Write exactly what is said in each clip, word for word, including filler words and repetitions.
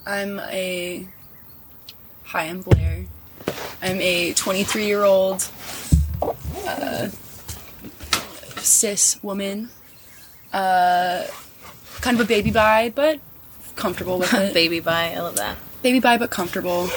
I'm a... Hi, I'm Blair. I'm a twenty-three-year-old uh, cis woman. Uh, kind of a baby bi, but comfortable with it. Baby bi, I love that. Baby bi, but comfortable.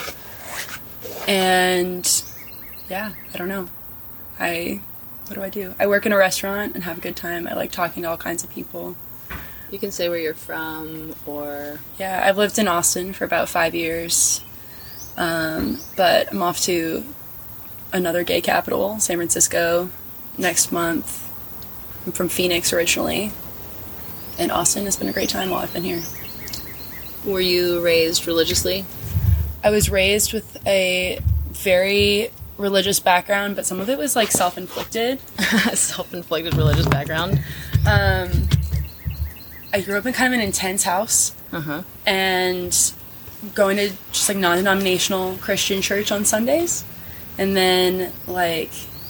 And, yeah, I don't know. I... What do I do? I work in a restaurant and have a good time. I like talking to all kinds of people. You can say where you're from, or... Yeah, I've lived in Austin for about five years. Um, but I'm off to another gay capital, San Francisco, next month. I'm from Phoenix originally. And Austin has been a great time while I've been here. Were you raised religiously? I was raised with a very religious background, but some of it was, like, self-inflicted. Self-inflicted religious background. Um, I grew up in kind of an intense house. Uh-huh. And going to just, like, non-denominational Christian church on Sundays. And then, like,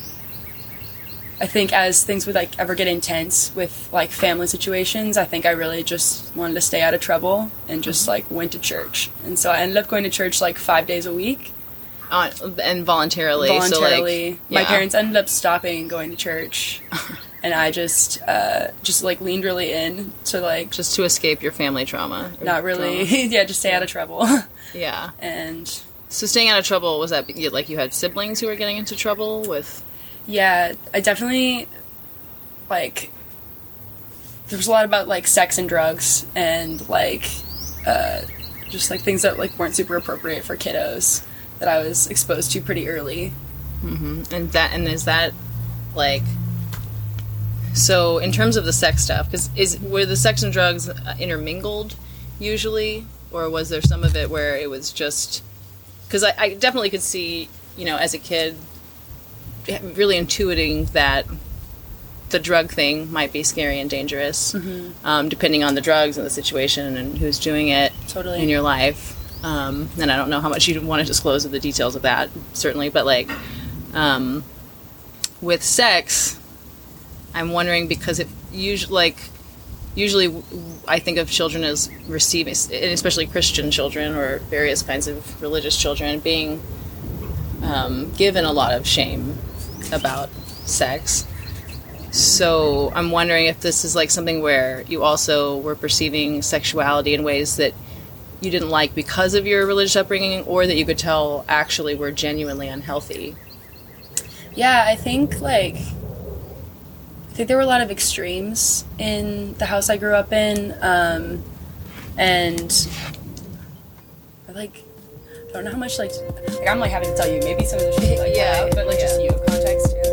I think as things would, like, ever get intense with, like, family situations, I think I really just wanted to stay out of trouble and just, like, went to church. And so I ended up going to church, like, five days a week. Uh, and voluntarily. Voluntarily. So, like, yeah. My parents ended up stopping going to church. And I just, uh, just, like, leaned really in to, like... Just to escape your family trauma. Not really. yeah, just stay yeah. out of trouble. Yeah. And... So staying out of trouble, was that, like, you had siblings who were getting into trouble with... Yeah, I definitely, like, there was a lot about, like, sex and drugs and, like, uh, just, like, things that, like, weren't super appropriate for kiddos that I was exposed to pretty early. Mm-hmm. And that, and is that, like, so in terms of the sex stuff, because is, were the sex and drugs intermingled usually, or was there some of it where it was just, because I, I definitely could see, you know, as a kid, really intuiting that the drug thing might be scary and dangerous, mm-hmm. um, depending on the drugs and the situation and who's doing it totally. In your life. Um, and I don't know how much you'd want to disclose of the details of that, certainly, but, like, um, with sex, I'm wondering, because it usually, like, usually I think of children as receiving, and especially Christian children or various kinds of religious children, being um, given a lot of shame about sex. So I'm wondering if this is, like, something where you also were perceiving sexuality in ways that you didn't like because of your religious upbringing, or that you could tell actually were genuinely unhealthy. Yeah, I think, like, I think there were a lot of extremes in the house I grew up in, um, and I, like, I don't know how much, like, like, I'm, like, having to tell you, maybe some of the shit, like, yeah, out, but, like, yeah. just you, context, too.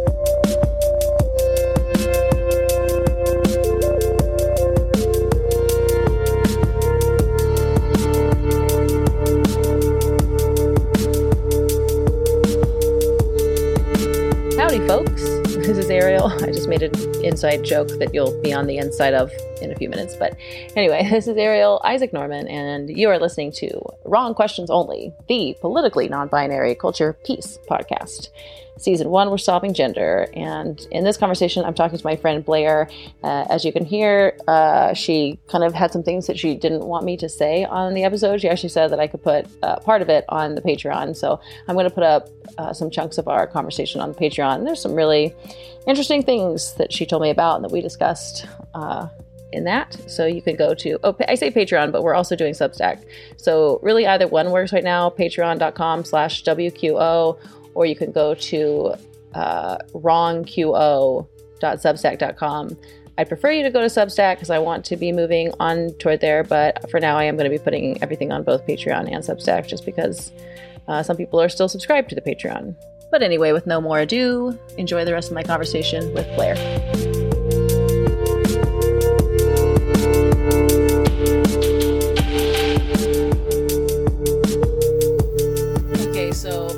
Howdy, folks. This is Ariel. I just made an inside joke that you'll be on the inside of in a few minutes. But anyway, this is Ariel Isaac Norman, and you are listening to Wrong Questions Only, the politically non-binary culture peace podcast. Season one, we're solving gender. And in this conversation, I'm talking to my friend Blair. Uh, as you can hear, uh, she kind of had some things that she didn't want me to say on the episode. She actually said that I could put uh, part of it on the Patreon. So I'm going to put up uh, some chunks of our conversation on the Patreon. There's some really interesting things that she told me about and that we discussed uh, in that. So you can go to, oh, I say Patreon, but we're also doing Substack. So really either one works right now, patreon.com slash WQO, or you can go to uh, wrongqo dot substack dot com. I'd prefer you to go to Substack because I want to be moving on toward there, but for now I am going to be putting everything on both Patreon and Substack just because uh, some people are still subscribed to the Patreon. But anyway, with no more ado, enjoy the rest of my conversation with Blair. Okay, so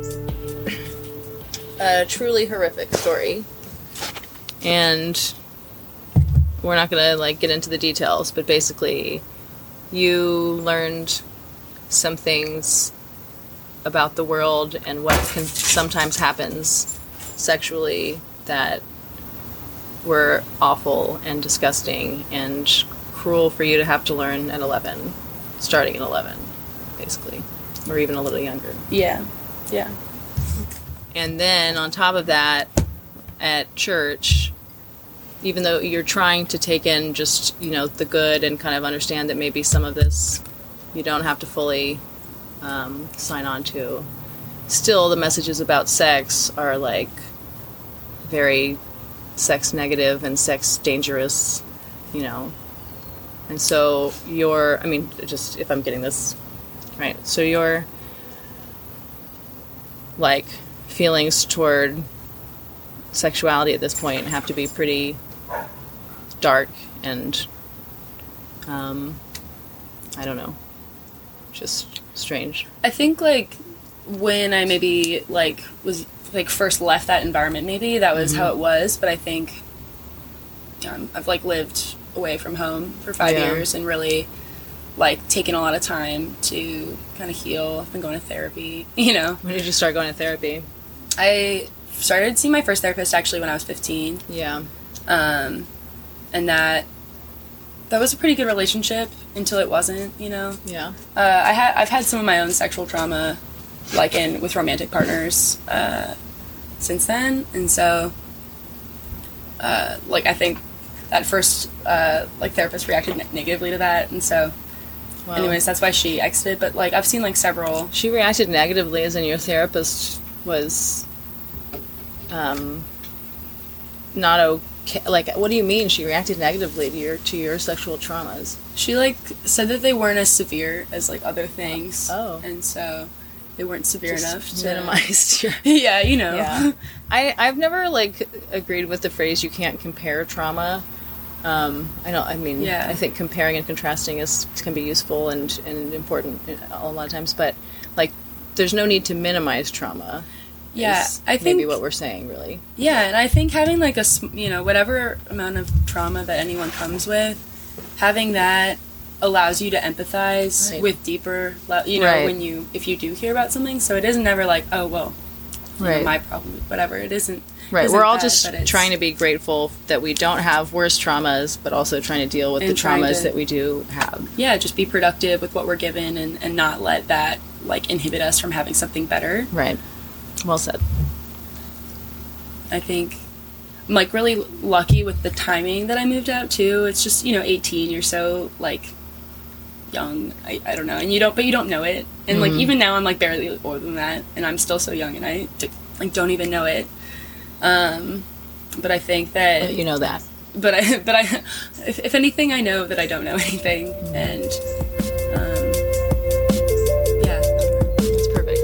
a truly horrific story, and we're not gonna, like, get into the details, but basically you learned some things about the world and what can sometimes happens sexually that were awful and disgusting and cruel for you to have to learn at eleven, starting at eleven. basically, or even a little younger. Yeah. Yeah. And then on top of that, at church, even though you're trying to take in just, you know, the good and kind of understand that maybe some of this you don't have to fully um, sign on to, still the messages about sex are like very sex negative and sex dangerous, you know. And so your, I mean, just if I'm getting this right, so your like feelings toward sexuality at this point have to be pretty dark and um, I don't know, just strange. I think like when I maybe like was like first left that environment, maybe that was mm-hmm. how it was. But I think um, I've like lived away from home for five yeah. years and really like taken a lot of time to kind of heal. I've been going to therapy, you know. When did you start going to therapy? I started seeing my first therapist actually when I was fifteen. Yeah. Um, and that that was a pretty good relationship until it wasn't, you know. Yeah. Uh, I had I've had some of my own sexual trauma, like in with romantic partners, uh, since then, and so, uh, like I think that first uh, like therapist reacted ne- negatively to that, and so. Wow. Anyways, that's why she exited. But like I've seen like several. She reacted negatively, as in your therapist was, um, not okay. Like, what do you mean she reacted negatively to your to your sexual traumas? She like said that they weren't as severe as like other things. Oh, and so they weren't severe Just enough to minimize your. Yeah, you know. Yeah. I I've never like agreed with the phrase "you can't compare trauma." Um, I don't. I mean, yeah. I think comparing and contrasting is can be useful and, and important a lot of times. But like, there's no need to minimize trauma. Yeah, I think maybe what we're saying, really. Yeah, and I think having like a you know whatever amount of trauma that anyone comes with, having that allows you to empathize right. with deeper. You know, right. when you if you do hear about something, so it isn't never like, oh well, right. know, my problem, whatever. It isn't. Right, isn't we're all that, just trying to be grateful that we don't have worse traumas, but also trying to deal with the traumas to, that we do have. Yeah, just be productive with what we're given and, and not let that, like, inhibit us from having something better. Right. Well said. I think I'm, like, really lucky with the timing that I moved out, too. It's just, you know, eighteen, you're so, like, young. I, I don't know. And you don't, but you don't know it. And, mm-hmm. like, even now I'm, like, barely older than that, and I'm still so young, and I, like, don't even know it. Um, but I think that but you know that. But I, but I, if, if anything, I know that I don't know anything, and um, yeah, it's perfect.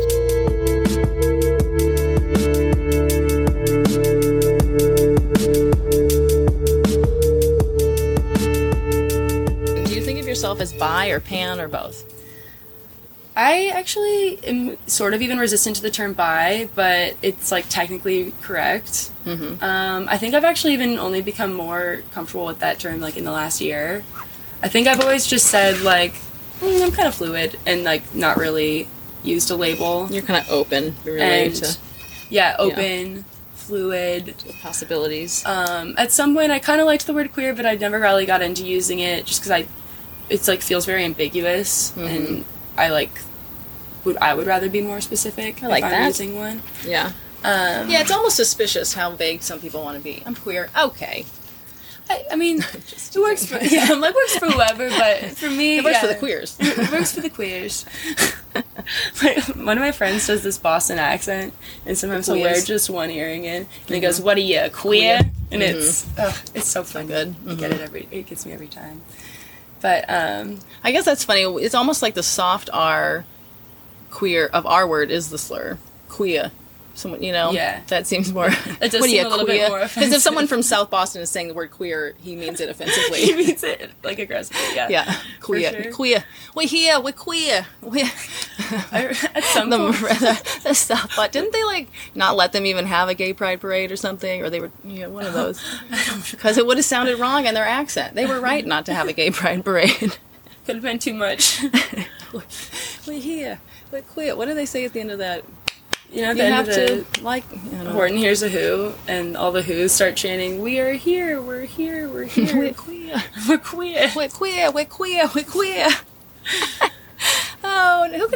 Do you think of yourself as bi or pan or both? I actually am sort of even resistant to the term bi, but it's, like, technically correct. Mm-hmm. Um, I think I've actually even only become more comfortable with that term, like, in the last year. I think I've always just said, like, mm, I'm kind of fluid, and, like, not really used a label. You're kind of open, really, and, to... Yeah, open, yeah. fluid. To possibilities. Um, at some point, I kind of liked the word queer, but I never really got into using it, just because I... It's, like, feels very ambiguous, mm-hmm. and... I like would I would rather be more specific I like if I'm that. using one. Yeah. Um, yeah, it's almost suspicious how vague some people want to be. I'm queer. Okay. I, I mean, it works for yeah, like works for whoever, but for me, it works yeah, for the queers. It works for the queers. Like, one of my friends does this Boston accent, and sometimes he'll wear just one earring in, and mm-hmm. he goes, "What are you, queer?" queer? And mm-hmm. it's oh, it's so fun. Good. Mm-hmm. I get it every. It gets me every time. But um, I guess that's funny. It's almost like the soft R queer of our word is the slur. Queer. Someone, you know? Yeah. That seems more... It does seem a little bit more offensive. Because if someone from South Boston is saying the word queer, he means it offensively. He means it, like, aggressively, yeah. Yeah. Queer. Sure. Queer. We're here. We're queer. We're... At some the, point... The, the South Boston... Didn't they, like, not let them even have a gay pride parade or something? Or they were, you know, one of those. Because it would have sounded wrong in their accent. They were right not to have a gay pride parade. Could have been too much. We're here. We're queer. What do they say at the end of that? You know, at you the have end of to, the, like... Horton Hears a Who, and all the Who's start chanting, "We are here, we're here, we're here. We're queer. We're queer. We're queer, we're queer, we're queer." Oh, who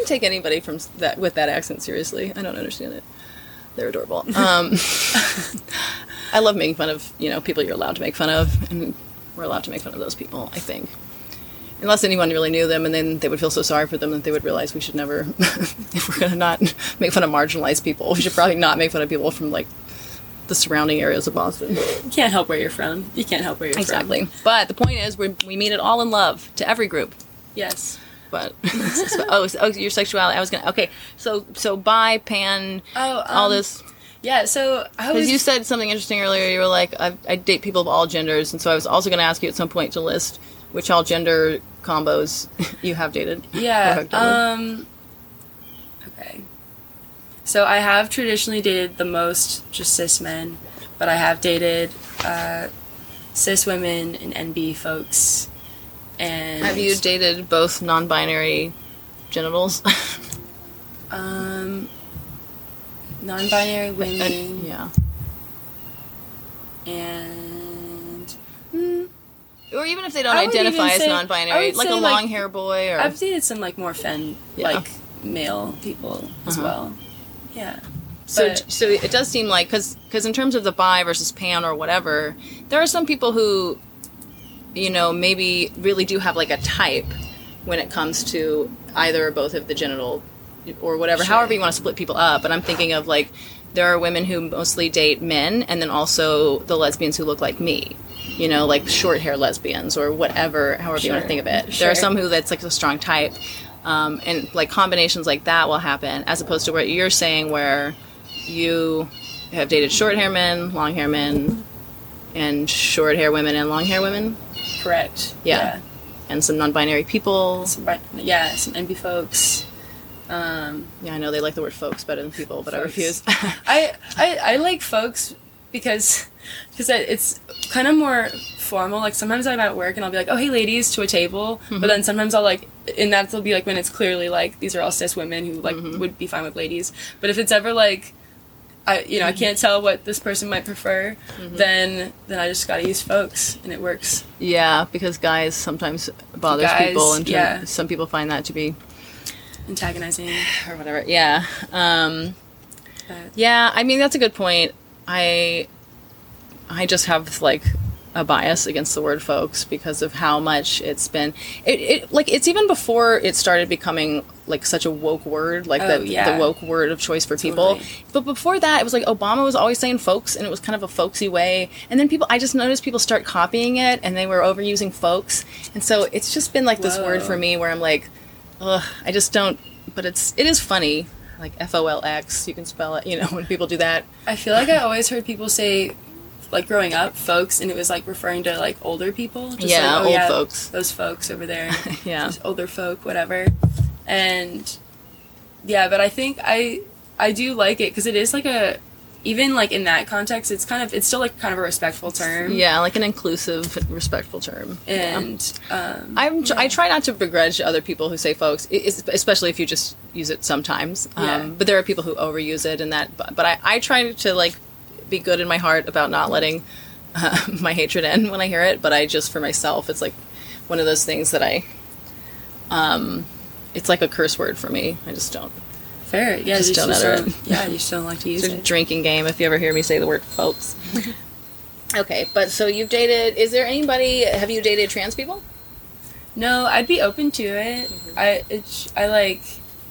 take anybody from that with that accent seriously. I don't understand it. They're adorable. Um, I love making fun of, you know, people you're allowed to make fun of, and we're allowed to make fun of those people, I think. Unless anyone really knew them, and then they would feel so sorry for them that they would realize we should never, if we're going to not make fun of marginalized people, we should probably not make fun of people from, like, the surrounding areas of Boston. You can't help where you're from. You can't help where you're Exactly. from. Exactly. But the point is, we we mean it all in love to every group. Yes. But oh, oh, your sexuality. I was gonna. Okay, so so bi, pan, Oh, um, all this. Yeah, so I was... Because you said something interesting earlier. You were like, I, I date people of all genders, and so I was also going to ask you at some point to list which all gender combos you have dated. Yeah. Um. Okay. So I have traditionally dated the most just cis men, but I have dated uh, cis women and N B folks. And have you dated both non-binary genitals? um, non-binary women. Yeah. And mm, or even if they don't I would identify even as say- I non-binary, would like a say, like, long hair boy, or I've dated some like more femme, Yeah. like male people as Uh-huh. well. Yeah. So, But- so it does seem like, because in terms of the bi versus pan or whatever, there are some people who, you know, maybe really do have like a type when it comes to either or both of the genital or whatever, Sure. however you want to split people up. But I'm thinking of like, there are women who mostly date men, and then also the lesbians who look like me. You know, like short hair lesbians or whatever, however you want to Sure. think of it. There Sure. are some who that's like a strong type. Um, and like combinations like that will happen, as opposed to what you're saying where you have dated short hair men, long hair men, and short hair women and long hair women. Correct. Yeah. And some non-binary people. Some, bi- yeah, some N B folks. Um, Yeah, I know they like the word folks better than people, but I Folks. refuse. I, I I like folks because because it's kind of more formal. Like sometimes I'm at work and I'll be like, "Oh, hey, ladies," to a table. Mm-hmm. But then sometimes I'll like, and that'll be like when it's clearly like these are all cis women who like Mm-hmm. would be fine with ladies. But if it's ever like, I you know I can't tell what this person might prefer, Mm-hmm. then then I just gotta use folks and it works. Yeah, because guys sometimes bothers Guys, people, and yeah. some people find that to be Antagonizing. or whatever. Yeah. Um, But, yeah, I mean that's a good point. I I just have like a bias against the word folks because of how much it's been it, it like it's even before it started becoming like such a woke word, like Oh, the yeah. the woke word of choice for people. Totally. But before that, it was like Obama was always saying folks, and it was kind of a folksy way. And then people, I just noticed people start copying it, and they were overusing folks. And so it's just been like this Whoa. word for me where I'm like, ugh, I just don't. But it's it is funny, like F O L X. You can spell it, you know, when people do that. I feel like I always heard people say, like growing up, folks, and it was like referring to like older people. Just Yeah, like, oh, old folks. Those folks over there. Yeah. Just older folk, whatever. And yeah, but I think I I do like it because it is like a, even like in that context, it's kind of, it's still like kind of a respectful term. Yeah, like an inclusive, respectful term. And um, I'm, I try not to begrudge other people who say folks, i- is- especially if you just use it sometimes. Um, Yeah. But there are people who overuse it, and that. But, but I, I try to like be good in my heart about not letting uh, my hatred in when I hear it. But I just for myself, it's like one of those things that I. Um, it's like a curse word for me. I just don't. fair. Yeah, Just you don't just utter don't, it. yeah, you just don't like to use It's a it. drinking game if you ever hear me say the word folks. Okay, but so you've dated. Is there anybody? Have you dated trans people? No, I'd be open to it. Mm-hmm. I it's, I like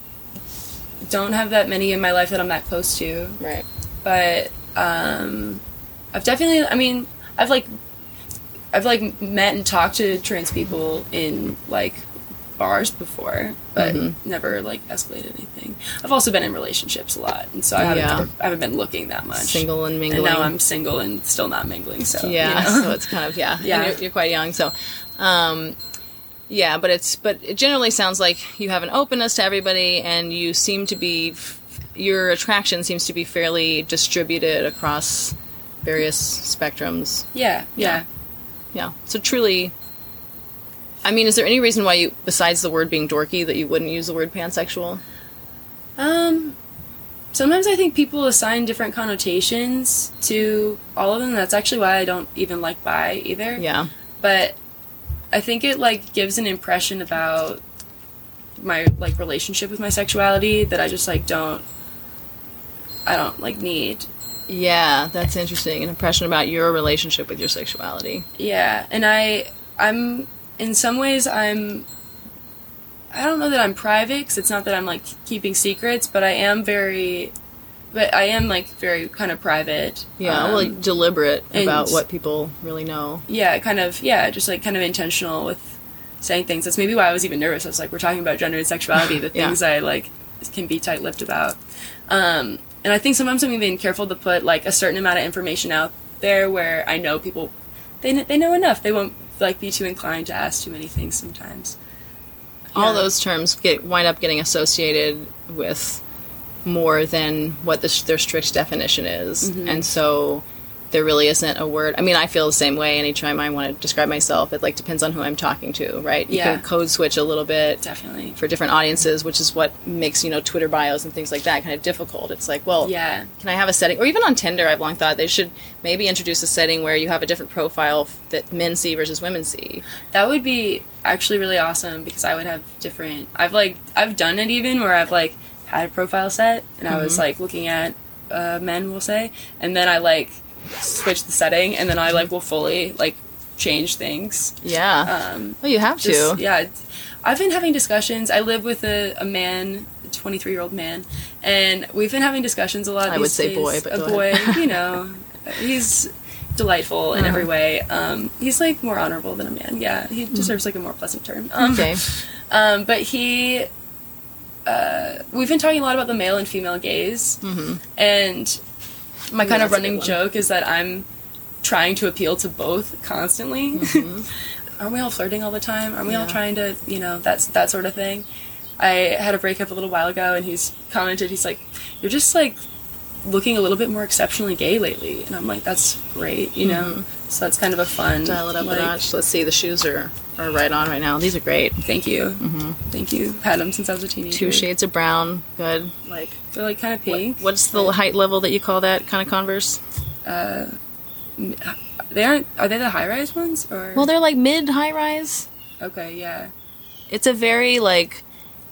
don't have that many in my life that I'm that close to. Right. But um, I've definitely. I mean, I've like, I've like met and talked to trans people in like bars before, but Mhm. never like escalated anything. I've also been in relationships a lot, and so I haven't, Yeah. never, I haven't been looking that much. Single and and mingling. now I'm single and still not mingling. So Yeah, you know. so it's kind of yeah. Yeah. And you're, you're quite young, so um, yeah. But it's but it generally sounds like you have an openness to everybody, and you seem to be your attraction seems to be fairly distributed across various spectrums. yeah, yeah. Yeah. So truly, I mean, is there any reason why you, besides the word being dorky, that you wouldn't use the word pansexual? Um, sometimes I think people assign different connotations to all of them. That's actually why I don't even like bi either. Yeah. But I think it like gives an impression about my like relationship with my sexuality that I just like don't I don't like need. Yeah, that's interesting. An impression about your relationship with your sexuality. Yeah, and I I'm in some ways I'm I don't know that I'm private, because it's not that I'm like keeping secrets, but I am very but I am like very kind of private. Yeah, um, well, deliberate about and- what people really know. Yeah, kind of yeah, just like kind of intentional with saying things. That's maybe why I was even nervous. I was like, we're talking about gender and sexuality, the Yeah. things I like can be tight-lipped about. Um, and I think sometimes I'm even careful to put like a certain amount of information out there where I know people they kn- they know enough. They won't like be too inclined to ask too many things sometimes. All Yeah. those terms get wind up getting associated with more than what the, their strict definition is, Mm-hmm. and so there really isn't a word. I mean, I feel the same way. Anytime I want to describe myself, it like depends on who I'm talking to, right? You Yeah. can code switch a little bit Definitely. for different audiences, which is what makes, you know, Twitter bios and things like that kind of difficult. It's like, well, Yeah. can I have a setting, or even on Tinder, I've long thought they should maybe introduce a setting where you have a different profile f- that men see versus women see. That would be actually really awesome, because I would have different I've like I've done it even where I've like had a profile set and I was like looking at uh, men, we'll say, and then I like switch the setting, and then I like will fully like change things. Yeah. Um, Well, you have to. just, yeah, it's- I've been having discussions. I live with a, a man, a twenty-three year old man, and we've been having discussions a lot. I these would say days. boy, but a go boy, ahead. you know, he's delightful in Uh-huh. every way. Um, he's like more honorable than a man. Yeah, he deserves like a more pleasant term. Um, Okay. um, but he, uh, we've been talking a lot about the male and female gaze, Mm-hmm. and my kind of that's a good running one. joke is that I'm trying to appeal to both constantly. Aren't we all flirting all the time? Aren't we all Mm-hmm. Yeah. trying to, you know, that's that sort of thing? I had a breakup a little while ago, and he's commented, he's like, "You're just like looking a little bit more exceptionally gay lately," and I'm like, "That's great," you know. So that's kind of a fun Dial it up like, a notch. Let's see. The shoes are, are right on right now. These are great. Thank you, thank you. Had them since I was a teenager. Two shades of brown. Good. Like, They're like kind of pink. what's the height level that you call that kind of Converse? They aren't. Are they the high rise ones or? Well, they're like mid high rise. okay, yeah. It's a very like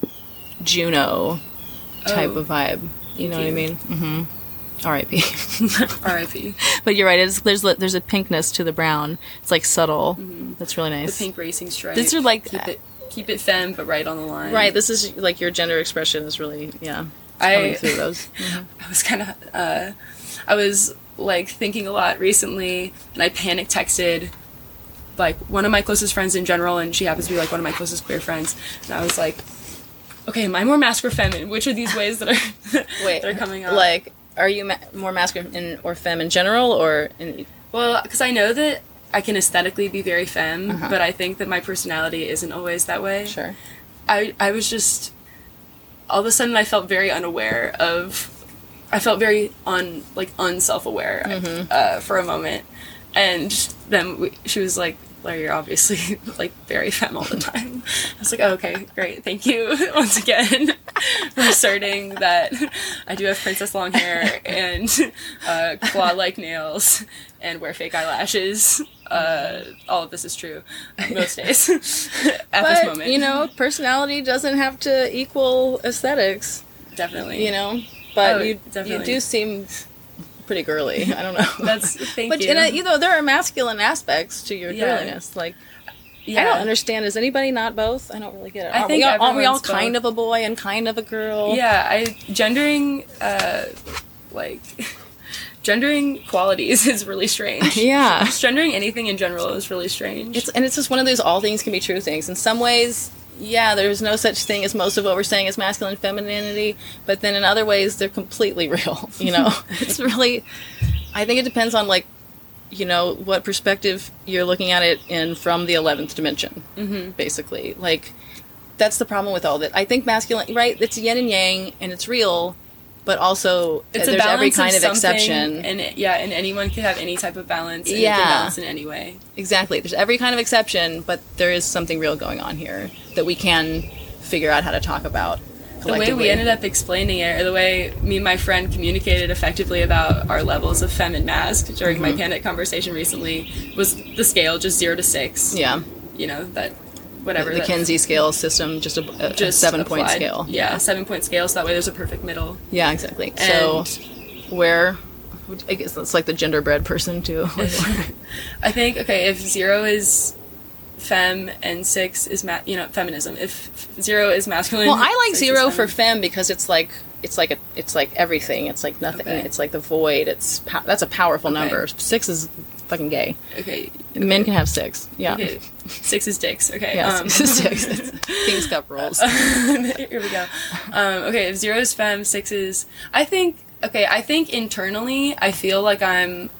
Juno type Oh, of vibe. You know what I you. mean? Mm-hmm. R I P R I P. But you're right. It's, there's there's a pinkness to the brown. It's like subtle. That's really The nice. pink racing stripe. These are like- keep it keep it femme, but right on the line. Right. This is like your gender expression is really yeah. I- Coming through those. I was kind of, uh, I was like thinking a lot recently, and I panic texted like one of my closest friends in general, and she happens to be like one of my closest queer friends, and I was like, okay, am I more masc or feminine? Which are these ways that are Wait, that are coming up? Like, are you ma- more masculine in, or femme in general, or in, well, because I know that I can aesthetically be very femme, Uh-huh. but I think that my personality isn't always that way. sure? I I was just all of a sudden I felt very unaware of I felt very un like unself-aware Mm-hmm. uh, for a moment, and then we, she was like, "Larry, you're obviously like very femme all the time." I was like, oh, "Okay, great, thank you once again for asserting that I do have princess long hair and uh, claw-like nails and wear fake eyelashes." Uh, all of this is true most days at this But moment. you know, personality doesn't have to equal aesthetics. Definitely. You know, but Oh, you you definitely. do seem pretty girly. I don't know. That's thank but you. in a, you know, there are masculine aspects to your Yeah. girliness. Like, yeah. I don't understand. Is anybody not both? I don't really get it. I aren't think we all, aren't we all everyone's kind both. of a boy and kind of a girl? Yeah, I gendering uh like gendering qualities is really strange. Yeah. Just gendering anything in general is really strange. It's and it's just one of those all things can be true things. In some ways, yeah, there's no such thing as most of what we're saying is masculine femininity, but then in other ways they're completely real, you know. It's really I think it depends on like you know what perspective you're looking at it in from the eleventh dimension. Mm-hmm. Basically. Like that's the problem with all that. I think masculine, right? It's yin and yang and it's real, but also it's a there's balance every kind of, something, exception. and it- yeah, and anyone can have any type of balance. And it Yeah. can balance in any way. Exactly. There's every kind of exception, but there is something real going on here that we can figure out how to talk about The way collectively. we ended up explaining it, or the way me and my friend communicated effectively about our levels of femme and mask during Mm-hmm. my panic conversation recently, was the scale just zero to six. Yeah. You know that whatever. The, the that- Kinsey scale system, just a, a, just a seven point applied. scale. Yeah, a seven point scale, so that way there's a perfect middle. Yeah, exactly. And- so where, I guess that's like the genderbread person too. I think, okay, if zero is femme and six is, ma- you know, feminism. If zero is masculine. Well, I like six is zero for feminine. femme because it's like it's like a it's like everything. It's like nothing. Okay. It's like the void. It's pow- that's a powerful Okay. number. Six is fucking gay. Okay. Men can have six. Yeah. Okay. Six is dicks. Okay. Yeah. um, six. It's King's Cup rules. Here we go. Um, okay, if zero is femme, six is. I think. Okay, I think internally, I feel like I'm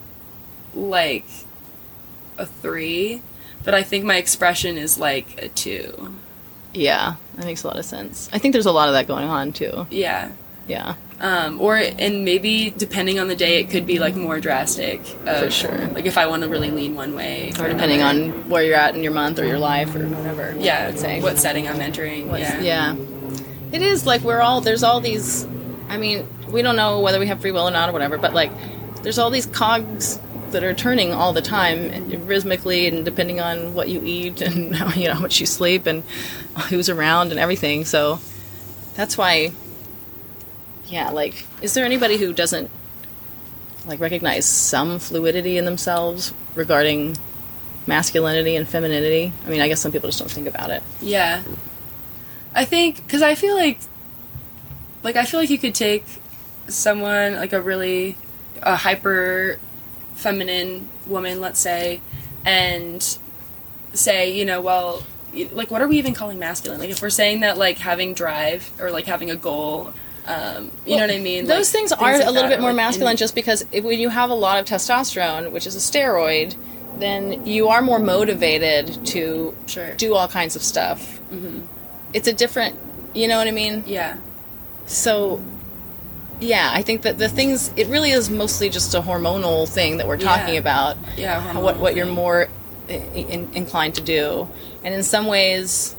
like a three, but I think my expression is like a two. Yeah, that makes a lot of sense. I think there's a lot of that going on too. Yeah. Yeah. Um, or and maybe depending on the day, it could be like more drastic. Of, For sure. Like if I want to really lean one way, Or depending another. on where you're at in your month or your life or whatever. yeah, I'd say. what setting I'm entering. What's- Yeah. yeah. It is like we're all, there's all these, I mean, we don't know whether we have free will or not or whatever, but like there's all these cogs that are turning all the time rhythmically and depending on what you eat and how, you know, how much you sleep and who's around and everything. So that's why, yeah, like, is there anybody who doesn't like recognize some fluidity in themselves regarding masculinity and femininity? I mean, I guess some people just don't think about it. Yeah. I think, because I feel like, like, I feel like you could take someone, like a really, a hyper feminine woman, let's say, and say, you know, well, y- like, what are we even calling masculine? Like, if we're saying that, like, having drive or, like, having a goal, um, you know what I mean? Those Like, things are like a little that bit are, more like, masculine in- just because if, when you have a lot of testosterone, which is a steroid, then you are more motivated to Sure. do all kinds of stuff. Mm-hmm. It's a different, you know what I mean? Yeah. So, yeah, I think that the things, it really is mostly just a hormonal thing that we're talking Yeah. about. Yeah, How- What, what hormonal you're thing. more in, inclined to do. And in some ways,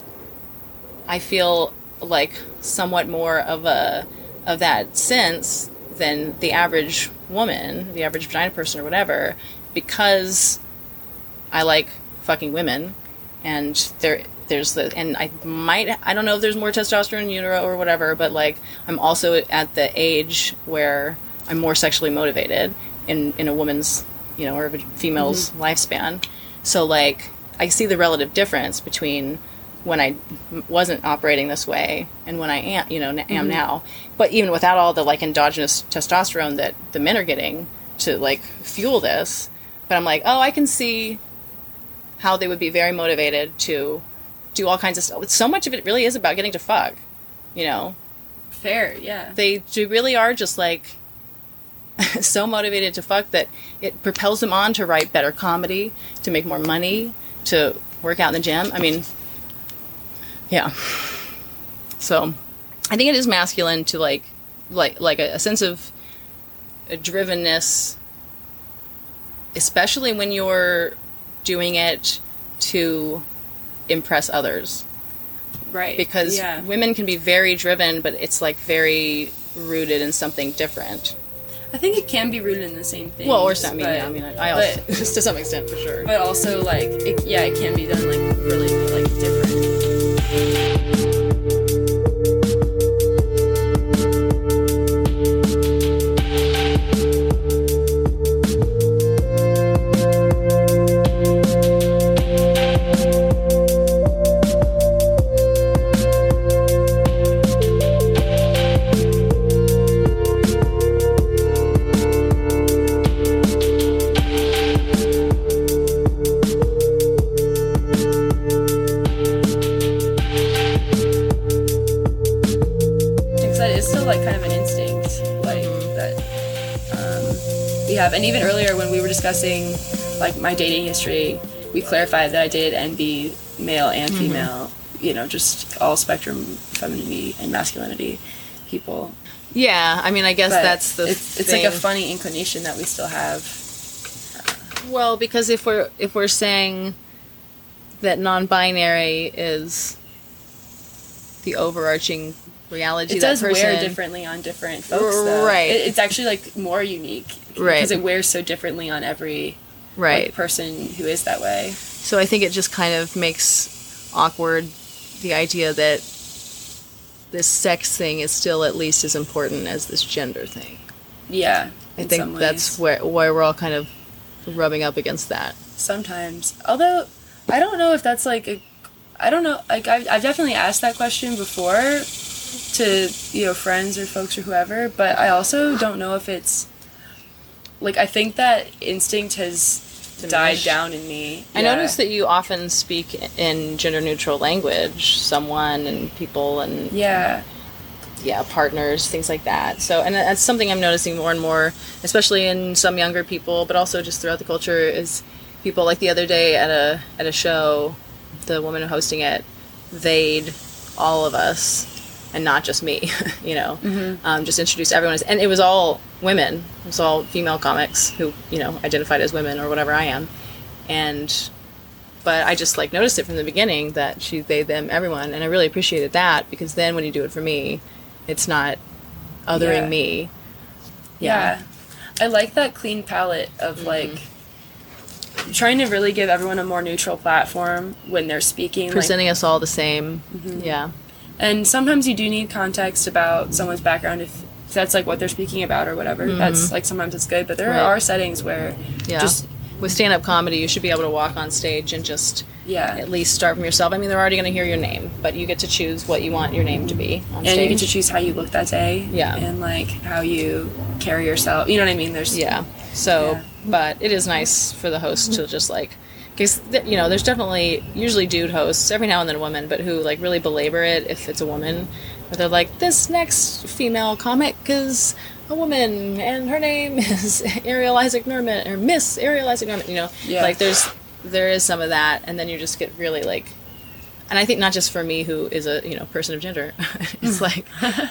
I feel like somewhat more of a of that sense than the average woman, the average vagina person or whatever, because I like fucking women, and there there's the and I might I don't know if there's more testosterone in utero or whatever, but like I'm also at the age where I'm more sexually motivated in in a woman's, you know, or a female's Mm-hmm. lifespan. So like I see the relative difference between when I m- wasn't operating this way and when I am, you know, n- am now. But even without all the like endogenous testosterone that the men are getting to like fuel this, but I'm like, oh, I can see how they would be very motivated to do all kinds of stuff. So much of it really is about getting to fuck, you know. Fair, yeah. They do really are just like so motivated to fuck that it propels them on to write better comedy, to make more money, to work out in the gym. I mean, yeah. So, I think it is masculine to like, like, like a, a sense of a drivenness, especially when you're doing it to impress others. Right. Because yeah. women can be very driven, but it's like very rooted in something different. I think it can be rooted in the same thing. Well, or some, I mean, yeah, I mean, I, I also, but- to some extent, for sure. But also, like, it, yeah, it can be done, like, really, like, different. Because that is still, like, kind of an instinct, like, that um, we have. And even earlier when we were discussing, like, my dating history, we clarified that I did envy male and female, you know, just all spectrum femininity and masculinity people. Yeah, I mean, I guess But that's the it's, it's thing. like a funny inclination that we still have. Well, because if we're if we're saying that non-binary is the overarching reality, It that does person, wear differently on different folks, though. Right. It, it's actually, like, more unique. Right. Because it wears so differently on every right? like, person who is that way. So I think it just kind of makes awkward, the idea that this sex thing is still at least as important as this gender thing. Yeah. I think that's where where we're all kind of rubbing up against that. Sometimes. Although, I don't know if that's like a... I don't know. Like, I've, I've definitely asked that question before to, you know, friends or folks or whoever, but I also don't know if it's... Like, I think that instinct has died down in me. I Yeah. notice that you often speak in gender-neutral language, someone and people and... Yeah. Yeah, partners, things like that. So, and that's something I'm noticing more and more, especially in some younger people, but also just throughout the culture, is people like the other day at a at a show, the woman hosting it, they'd all of us, and not just me, you know, mm-hmm. um, just introduced everyone. As, and it was all women. It was all female comics who, you know, identified as women or whatever I am. And, but I just, like, noticed it from the beginning that she, they, them, everyone. And I really appreciated that, because then when you do it for me, it's not othering Yeah. me. Yeah. yeah. I like that clean palette of, mm-hmm. like, trying to really give everyone a more neutral platform when they're speaking. Presenting like, us all the same. Mm-hmm. Yeah. And sometimes you do need context about someone's background if that's, like, what they're speaking about or whatever. Mm-hmm. That's, like, sometimes it's good. But there right. are settings where yeah. just... With stand-up comedy, you should be able to walk on stage and just yeah. at least start from yourself. I mean, they're already going to hear your name, but you get to choose what you want your name to be on and stage. And you get to choose how you look that day. Yeah. And, like, how you carry yourself. You know what I mean? There's Yeah. So, yeah. but it is nice for the host to just, like... Because, you know, there's definitely usually dude hosts, every now and then a woman, but who, like, really belabor it if it's a woman. Where they're like, this next female comic is... a woman, and her name is Ariel Isaac Norman, or Miss Ariel Isaac Norman, you know, yeah. like there's, there is some of that, and then you just get really, like, and I think not just for me, who is a, you know, person of gender, it's like,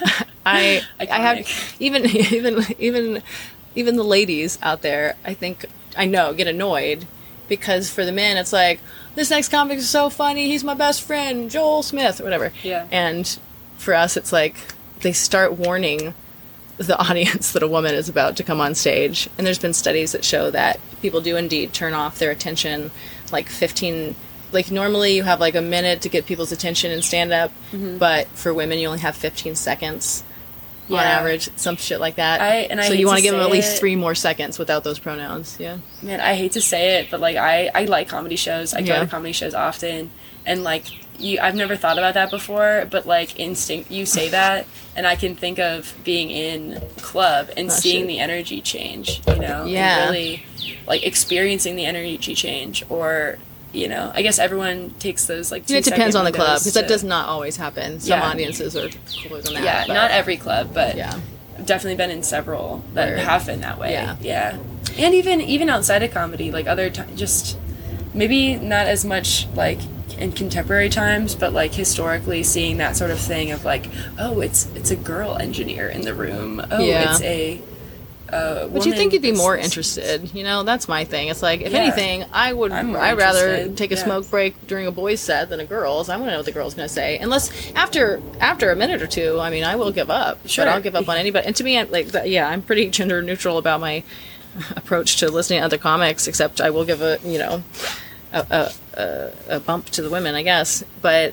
I, I have, even, even, even, even the ladies out there, I think, I know, get annoyed, because for the men, it's like, this next comic is so funny, he's my best friend, Joel Smith, or whatever, yeah, and for us, it's like, they start warning the audience that a woman is about to come on stage. And there's been studies that show that people do indeed turn off their attention like fifteen, like normally you have like a minute to get people's attention in stand-up, mm-hmm. but for women you only have fifteen seconds yeah. on average, some shit like that. I, and I so you want to give them at least it. three more seconds without those pronouns, yeah. Man, I hate to say it, but like I, I like comedy shows. I yeah. go to comedy shows often, and like you, I've never thought about that before, but like instinct, you say that, and I can think of being in a club and oh, seeing shit. the energy change, you know, yeah, and really like experiencing the energy change, or you know, I guess everyone takes those like. Two it depends on the club because to, that does not always happen. Some yeah. audiences are cooler than that. Yeah, but, not every club, but yeah. I've definitely been in several that Word. have been that way. Yeah, yeah, and even even outside of comedy, like other t- just maybe not as much like. in contemporary times, but like historically seeing that sort of thing of like, oh, it's it's a girl engineer in the room. Oh, yeah. it's a uh, But you think you'd be more interested, you know? That's my thing. It's like, if yeah. anything, I would I'd rather interested. take a yeah. smoke break during a boys' set than a girl's. I want to know what the girl's going to say. Unless after after a minute or two, I mean, I will give up. Sure. But I'll give up on anybody. And to me, I'm like, yeah, I'm pretty gender neutral about my approach to listening to other comics, except I will give a, you know, a, a, a bump to the women, I guess. But,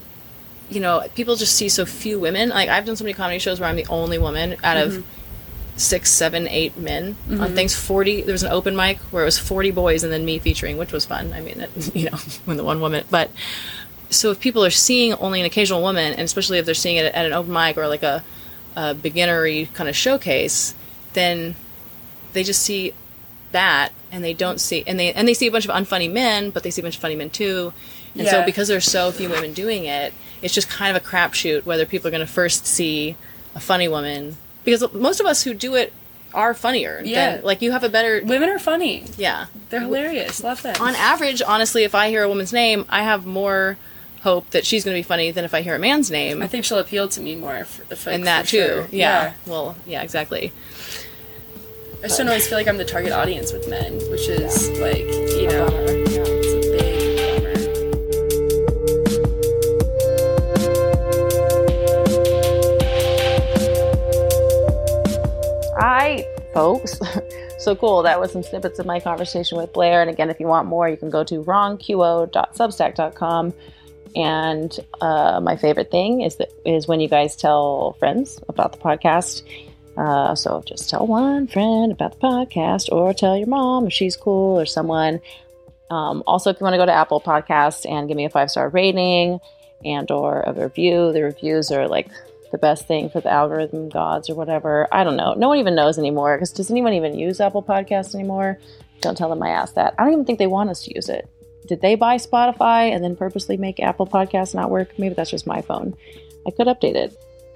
you know, people just see so few women. Like, I've done so many comedy shows where I'm the only woman out mm-hmm. of six, seven, eight men mm-hmm. on things. forty, there was an open mic where it was forty boys and then me featuring, which was fun. I mean, it, you know, when the one woman. But, so if people are seeing only an occasional woman, and especially if they're seeing it at an open mic or like a, a beginner-y kind of showcase, then they just see that, and they don't see, and they and they see a bunch of unfunny men, but they see a bunch of funny men too, and yeah. so because there's so few women doing it, it's just kind of a crapshoot whether people are going to first see a funny woman, because most of us who do it are funnier. Yeah, than, like you have a better. Women are funny. Yeah, they're hilarious. Love them. On average, honestly, if I hear a woman's name, I have more hope that she's going to be funny than if I hear a man's name. I think she'll appeal to me more, for, for, and that for too. Sure. Yeah. yeah. Well, yeah, exactly. I just don't always feel like I'm the target audience with men, which is yeah. like, you know, yeah. it's a big bummer. All right, folks. So cool. That was some snippets of my conversation with Blair. And again, if you want more, you can go to wrong q o dot substack dot com. And uh, my favorite thing is that is when you guys tell friends about the podcast. Uh, so just tell one friend about the podcast, or tell your mom if she's cool, or someone. Um, also, if you want to go to Apple Podcasts and give me a five-star rating and or a review, the reviews are like the best thing for the algorithm gods or whatever. I don't know. No one even knows anymore, because does anyone even use Apple Podcasts anymore? Don't tell them I asked that. I don't even think they want us to use it. Did they buy Spotify and then purposely make Apple Podcasts not work? Maybe that's just my phone. I could update it.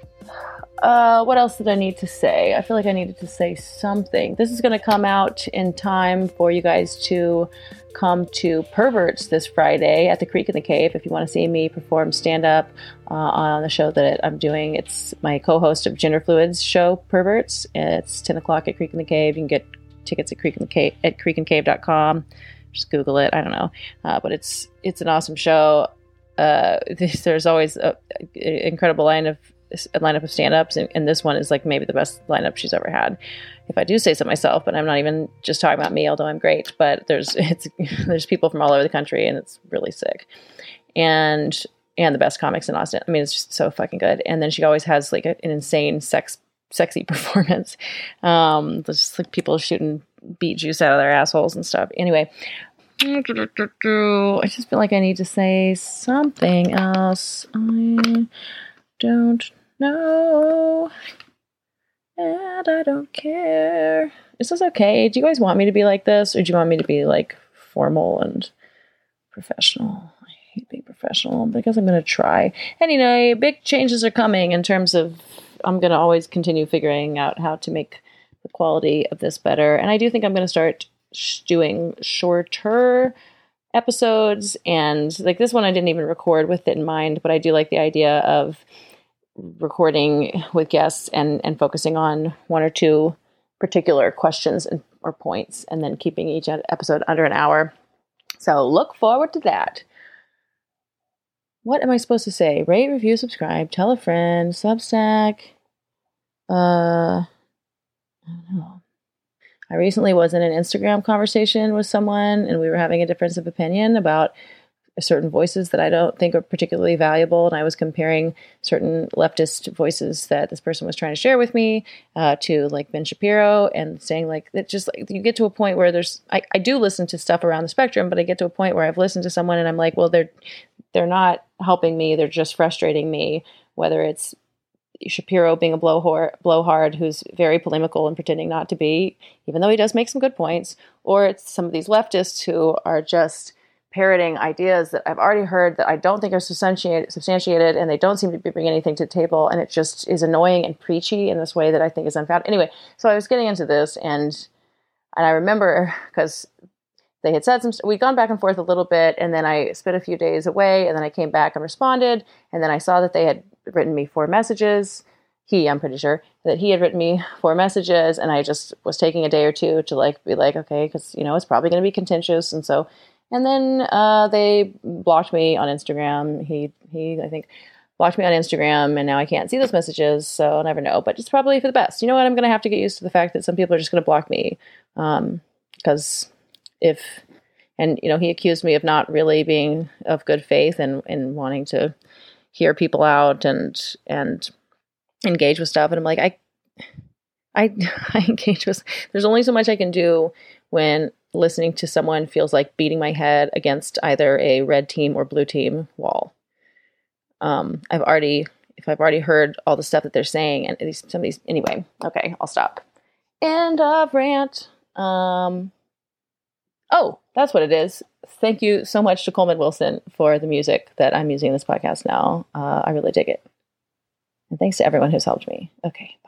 Uh, what else did I need to say? I feel like I needed to say something. This is going to come out in time for you guys to come to Perverts this Friday at the Creek in the Cave. If you want to see me perform stand-up uh, on the show that I'm doing, it's my co-host of Gender Fluids show, Perverts. It's ten o'clock at Creek in the Cave. You can get tickets at Creek in the Cave at creek and cave dot com. Just Google it. I don't know, uh, but it's it's an awesome show. Uh, there's always an incredible line of a lineup of stand-ups, and, and this one is like maybe the best lineup she's ever had, if I do say so myself. But I'm not even just talking about me, although I'm great. But there's it's there's people from all over the country, and it's really sick, and and the best comics in Austin. I mean, it's just so fucking good. And then she always has like a, an insane sex sexy performance. Um, there's just like people shooting beet juice out of their assholes and stuff. Anyway, I just feel like I need to say something else. I don't know, and I don't care. Is this okay? Do you guys want me to be like this, or do you want me to be like formal and professional? I hate being professional, because I'm going to try. Anyway, big changes are coming in terms of, I'm going to always continue figuring out how to make the quality of this better. And I do think I'm going to start sh- doing shorter episodes, and like this one I didn't even record with it in mind, but I do like the idea of recording with guests and, and focusing on one or two particular questions and, or points, and then keeping each episode under an hour. So look forward to that. What am I supposed to say? Rate, review, subscribe, tell a friend, Substack. Uh, I don't know. I recently was in an Instagram conversation with someone, and we were having a difference of opinion about certain voices that I don't think are particularly valuable. And I was comparing certain leftist voices that this person was trying to share with me uh, to like Ben Shapiro, and saying like, that just like, you get to a point where there's, I, I do listen to stuff around the spectrum, but I get to a point where I've listened to someone and I'm like, well, they're, they're not helping me. They're just frustrating me, whether it's Shapiro being a blowhard, blowhard who's very polemical and pretending not to be, even though he does make some good points, or it's some of these leftists who are just parroting ideas that I've already heard that I don't think are substantiated, substantiated, and they don't seem to be bringing anything to the table, and it just is annoying and preachy in this way that I think is unfounded. Anyway, so I was getting into this, and and I remember, because they had said some, we'd gone back and forth a little bit, and then I spent a few days away, and then I came back and responded, and then I saw that they had written me four messages. He, I'm pretty sure, that he had written me four messages, and I just was taking a day or two to like be like, okay, because, you know, it's probably going to be contentious, and so... And then uh, they blocked me on Instagram. He, he, I think, blocked me on Instagram, and now I can't see those messages, so I'll never know. But it's probably for the best. You know what? I'm going to have to get used to the fact that some people are just going to block me. Um, because if, and, you know, he accused me of not really being of good faith and, and wanting to hear people out and, and engage with stuff. And I'm like, I, I, I engage with, there's only so much I can do when listening to someone feels like beating my head against either a red team or blue team wall. Um, I've already, if I've already heard all the stuff that they're saying, and these, some of these, anyway, okay, I'll stop. End of rant. Um, oh, that's what it is. Thank you so much to Coleman Wilson for the music that I'm using in this podcast now. Uh, I really dig it. And thanks to everyone who's helped me. Okay.